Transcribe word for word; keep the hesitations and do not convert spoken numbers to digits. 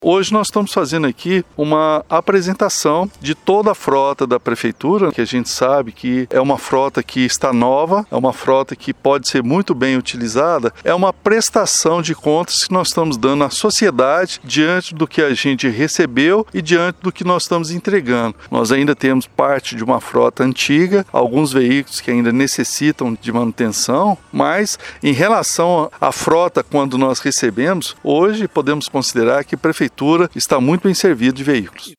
Hoje nós estamos fazendo aqui uma apresentação de toda a frota da Prefeitura, que a gente sabe que é uma frota que está nova, é uma frota que pode ser muito bem utilizada, é uma prestação de contas que nós estamos dando à sociedade diante do que a gente recebeu e diante do que nós estamos entregando. Nós ainda temos parte de uma frota antiga, alguns veículos que ainda necessitam de manutenção, mas em relação à frota, quando nós recebemos, hoje podemos considerar que a Prefeitura está muito bem servida de veículos.